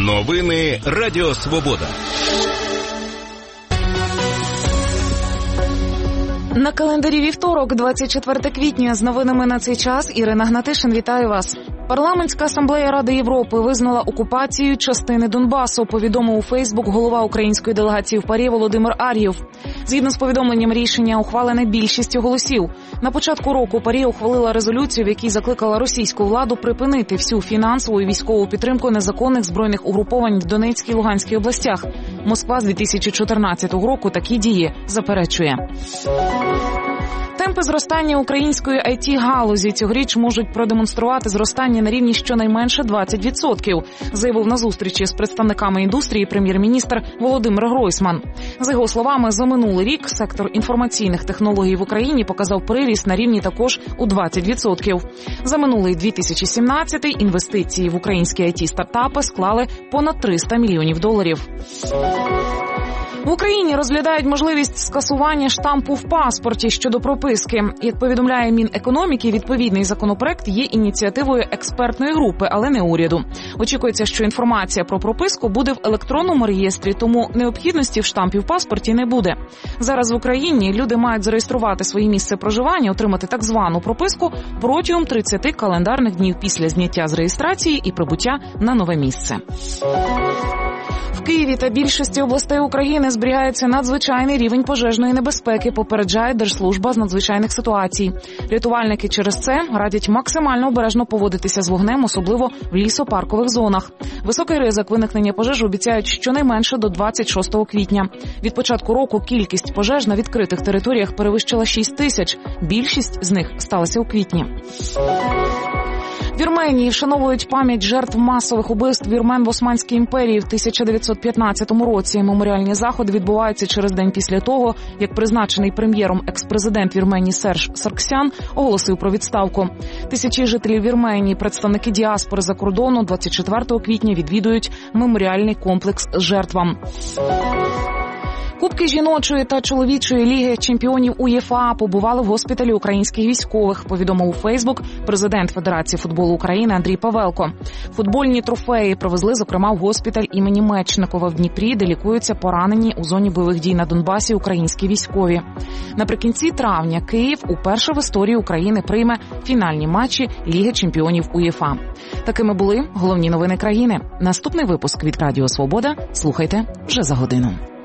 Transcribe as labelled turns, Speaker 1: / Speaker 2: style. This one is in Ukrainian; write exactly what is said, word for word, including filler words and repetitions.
Speaker 1: Новини Радіо Свобода.
Speaker 2: На календарі вівторок, двадцять четверте квітня. З новинами на цей час Ірина Гнатишин. Вітаю вас. Парламентська асамблея Ради Європи визнала окупацію частини Донбасу, повідомив у Фейсбук голова української делегації в ПАРЄ Володимир Ар'єв. Згідно з повідомленням, рішення ухвалене більшістю голосів. На початку року ПАРЄ ухвалила резолюцію, в якій закликала російську владу припинити всю фінансову і військову підтримку незаконних збройних угруповань в Донецькій і Луганській областях. Москва з дві тисячі чотирнадцятого року такі дії заперечує. Темпи зростання української ай ті-галузі цьогоріч можуть продемонструвати зростання на рівні щонайменше двадцять відсотків, заявив на зустрічі з представниками індустрії прем'єр-міністр Володимир Гройсман. За його словами, за минулий рік сектор інформаційних технологій в Україні показав приріст на рівні також у двадцять відсотків. За минулий дві тисячі сімнадцятий інвестиції в українські ай ті-стартапи склали понад триста мільйонів доларів. В Україні розглядають можливість скасування штампу в паспорті щодо прописки. Як повідомляє Мінекономіки, відповідний законопроект є ініціативою експертної групи, але не уряду. Очікується, що інформація про прописку буде в електронному реєстрі, тому необхідності в штампі в паспорті не буде. Зараз в Україні люди мають зареєструвати своє місце проживання, отримати так звану прописку протягом тридцяти календарних днів після зняття з реєстрації і прибуття на нове місце. В Києві та більшості областей України зберігається надзвичайний рівень пожежної небезпеки, попереджає Держслужба з надзвичайних ситуацій. Рятувальники через це радять максимально обережно поводитися з вогнем, особливо в лісопаркових зонах. Високий ризик виникнення пожеж обіцяють щонайменше до двадцять шостого квітня. Від початку року кількість пожеж на відкритих територіях перевищила шість тисяч. Більшість з них сталася у квітні. В Вірменії вшановують пам'ять жертв масових убивств вірмен в Османській імперії в тисяча дев'ятсот п'ятнадцятому році. Меморіальні заходи відбуваються через день після того, як призначений прем'єром екс-президент Вірменії Серж Сарксян оголосив про відставку. Тисячі жителів Вірменії, представники діаспори за кордону двадцять четвертого квітня відвідують меморіальний комплекс жертвам. Кубки жіночої та чоловічої ліги чемпіонів УЄФА побували в госпіталі українських військових, повідомив у Фейсбук президент Федерації футболу України Андрій Павелко. Футбольні трофеї привезли, зокрема, в госпіталь імені Мечникова в Дніпрі, де лікуються поранені у зоні бойових дій на Донбасі українські військові. Наприкінці травня Київ уперше в історії України прийме фінальні матчі Ліги чемпіонів УЄФА. Такими були головні новини країни. Наступний випуск від Радіо Свобода слухайте вже за годину.